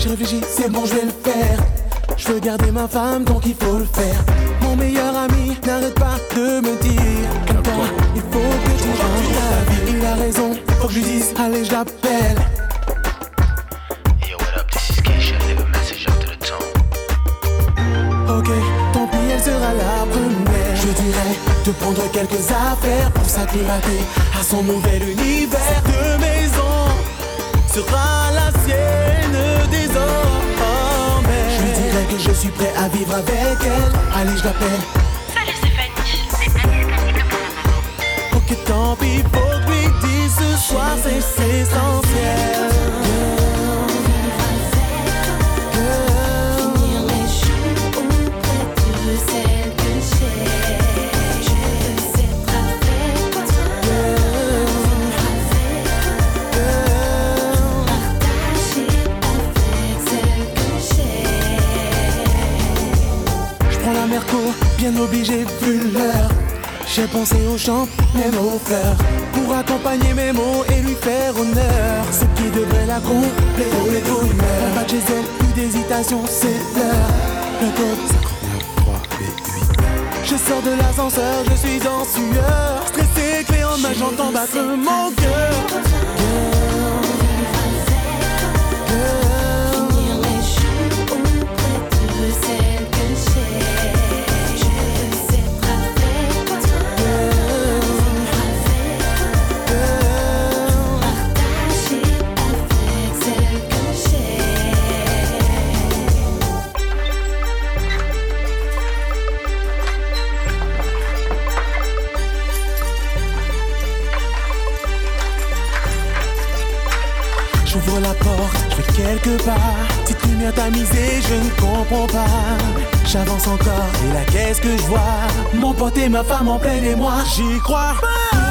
J'ai réfléchi, c'est bon, je vais le faire. Je veux garder ma femme, donc il faut le faire. Mon meilleur ami n'arrête pas de me dire comme toi, il faut que tu changes ta vie. Il a raison, faut que je lui dise, allez je l'appelle. Yo, what up, this is Keisha, leave a message after the tone. Ok, tant pis, elle sera la première. Je dirais de prendre quelques affaires pour s'acclimater à son nouvel univers. Cette maison sera la sienne désormais. Je lui dirais que je suis prêt à vivre avec elle. Allez, je l'appelle. Salut, c'est Fanny. C'est indisponible pour le moment. Ok, tant pis, faut que lui dise ce soir, c'est essentiel. Finir les jours auprès de celle que j'ai. Je veux être avec toi. Partager avec celle que j'ai. Je prends la Merco, bien obligé vu l'heure. J'ai pensé aux chants, même aux fleurs, pour accompagner mes mots et lui faire honneur. Ce qui devrait la compléter, les deux meurent. Pas de chez elle, plus d'hésitation, c'est l'heure. Le code 59.3 B8. Je sors de l'ascenseur, je suis en sueur. Stressé, clé en main, j'entends battre mon cœur. Finir les jours auprès de celle que j'ai. Je veux être avec toi. Partager avec celle que j'ai. J'ouvre la porte, je vais quelque part. Petite lumière tamisée, je ne comprends pas. J'avance encore, et là qu'est-ce que je vois? Mon pote et ma femme en plein émoi, j'y crois pas.